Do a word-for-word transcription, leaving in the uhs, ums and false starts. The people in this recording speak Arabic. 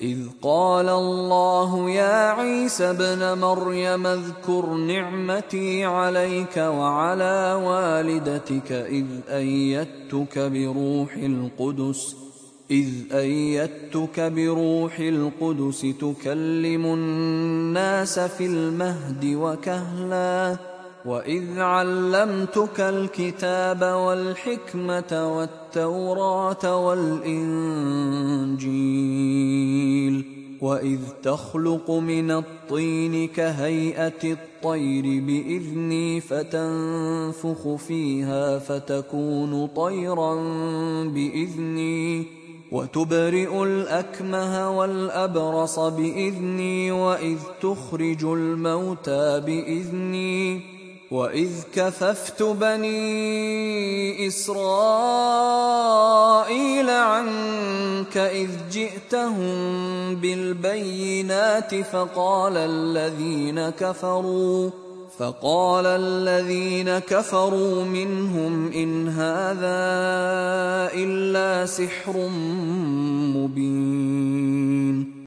إذ قال الله يا عيسى ابن مريم اذكر نعمتي عليك وعلى والدتك إذ أيدتك بروح القدس إذ أيدتك بروح القدس تكلم الناس في المهد وكهلا وإذ علمتك الكتاب والحكمة والتوراة والإنجيل وإذ تخلق من الطين كهيئة الطير بإذني فتنفخ فيها فتكون طيرا بإذني وتبرئ الأكمه والأبرص بإذني وإذ تخرج الموتى بإذني وإذ كففت بني إسرائيل عنك إذ جئتهم بالبينات فقال الذين كفروا فقال الذين كفروا منهم إن هذا إلا سحر مبين